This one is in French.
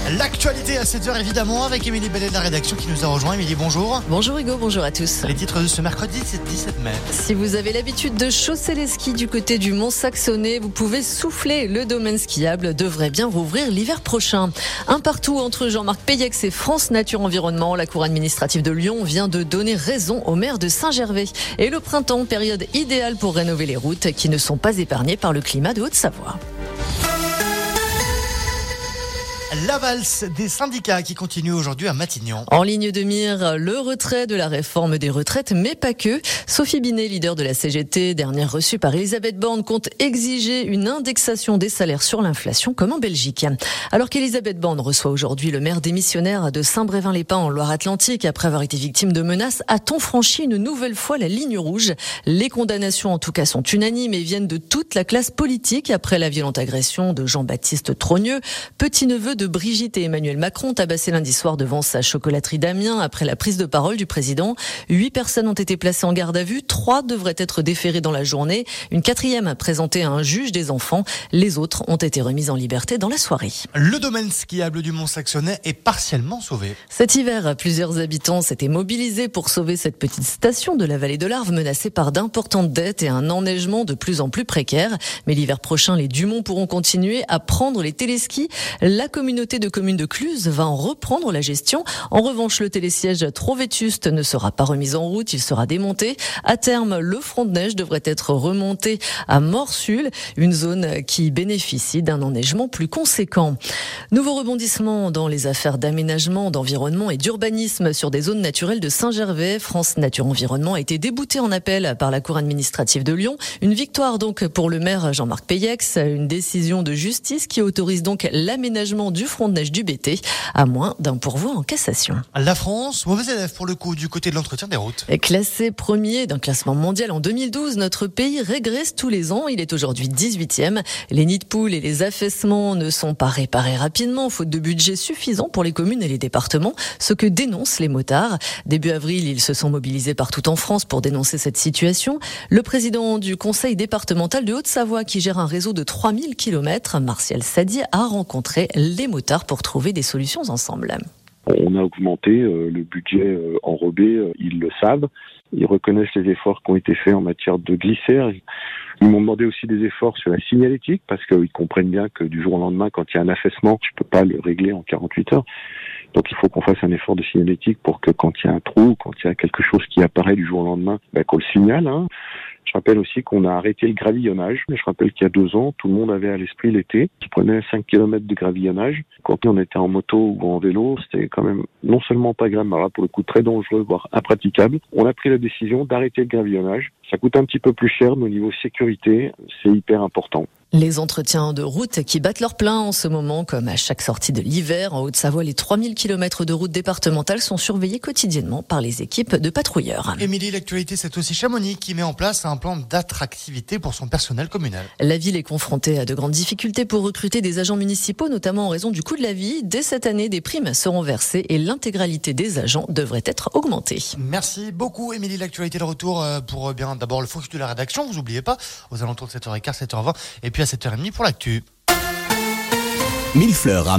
L'actualité à 7h évidemment avec Émilie Bellet de la rédaction qui nous a rejoint. Émilie, bonjour. Bonjour Hugo, bonjour à tous. Les titres de ce mercredi, c'est 17 mai. Si vous avez l'habitude de chausser les skis du côté du Mont-Saxonais, vous pouvez souffler. Le domaine skiable devrait bien rouvrir l'hiver prochain. Un partout entre Jean-Marc Peyex et France Nature Environnement, la cour administrative de Lyon vient de donner raison au maire de Saint-Gervais. Et le printemps, période idéale pour rénover les routes qui ne sont pas épargnées par le climat de Haute-Savoie. La valse des syndicats qui continue aujourd'hui à Matignon. En ligne de mire, le retrait de la réforme des retraites, mais pas que. Sophie Binet, leader de la CGT, dernière reçue par Elisabeth Borne, compte exiger une indexation des salaires sur l'inflation comme en Belgique. Alors qu'Elisabeth Borne reçoit aujourd'hui le maire démissionnaire de Saint-Brévin-les-Pins en Loire-Atlantique après avoir été victime de menaces, a-t-on franchi une nouvelle fois la ligne rouge? Les condamnations en tout cas sont unanimes et viennent de toute la classe politique après la violente agression de Jean-Baptiste Trogneux, petit-neveu de Brigitte et Emmanuel Macron, tabassé lundi soir devant sa chocolaterie d'Amiens après la prise de parole du président. 8 personnes ont été placées en garde à vue, 3 devraient être déférées dans la journée, une 4e présentée à un juge des enfants. Les autres ont été remises en liberté dans la soirée. Le domaine skiable du Mont-Saxonais est partiellement sauvé. Cet hiver, plusieurs habitants s'étaient mobilisés pour sauver cette petite station de la vallée de l'Arve menacée par d'importantes dettes et un enneigement de plus en plus précaire. Mais l'hiver prochain, les Dumont pourront continuer à prendre les téléskis. La communauté de communes de Cluse va en reprendre la gestion. En revanche, le télésiège trop vétuste ne sera pas remis en route, il sera démonté. À terme, le front de neige devrait être remonté à Morsul, une zone qui bénéficie d'un enneigement plus conséquent. Nouveau rebondissement dans les affaires d'aménagement, d'environnement et d'urbanisme sur des zones naturelles de Saint-Gervais. France Nature Environnement a été débouté en appel par la cour administrative de Lyon. Une victoire donc pour le maire Jean-Marc Peyex, une décision de justice qui autorise donc l'aménagement du front de neige du BT, à moins d'un pourvoi en cassation. La France, mauvais élève pour le coup du côté de l'entretien des routes. Classé premier d'un classement mondial en 2012, notre pays régresse tous les ans. Il est aujourd'hui 18e. Les nids de poules et les affaissements ne sont pas réparés rapidement, faute de budget suffisant pour les communes et les départements, ce que dénoncent les motards. Début avril, ils se sont mobilisés partout en France pour dénoncer cette situation. Le président du conseil départemental de Haute-Savoie, qui gère un réseau de 3000 km, Martial Sadi, a rencontré les motards pour trouver des solutions ensemble. On a augmenté le budget enrobé, ils le savent. Ils reconnaissent les efforts qui ont été faits en matière de glissaire. Ils m'ont demandé aussi des efforts sur la signalétique parce qu'ils comprennent bien que du jour au lendemain, quand il y a un affaissement, je peux pas le régler en 48 heures. Donc il faut qu'on fasse un effort de signalétique pour que quand il y a un trou, quand il y a quelque chose qui apparaît du jour au lendemain, qu'on le signale. Je rappelle aussi qu'on a arrêté le gravillonnage. Je rappelle qu'il y a 2 ans, tout le monde avait à l'esprit l'été. Je prenais 5 km de gravillonnage. Quand on était en moto ou en vélo, c'était quand même non seulement pas agréable, mais là, pour le coup très dangereux, voire impraticable. On a pris la décision d'arrêter le gravillonnage. Ça coûte un petit peu plus cher, mais au niveau sécurité, c'est hyper important. Les entretiens de route qui battent leur plein en ce moment, comme à chaque sortie de l'hiver. En Haute-Savoie, les 3000 km de route départementale sont surveillés quotidiennement par les équipes de patrouilleurs. Émilie, l'actualité, c'est aussi Chamonix qui met en place un plan d'attractivité pour son personnel communal. La ville est confrontée à de grandes difficultés pour recruter des agents municipaux, notamment en raison du coût de la vie. Dès cette année, des primes seront versées et l'intégralité des agents devrait être augmentée. Merci beaucoup, Émilie. L'actualité de retour pour bien d'abord le focus de la rédaction. Vous n'oubliez pas, aux alentours de 7h15, 7h20, et puis à 7h30 pour l'actu. Mille fleurs.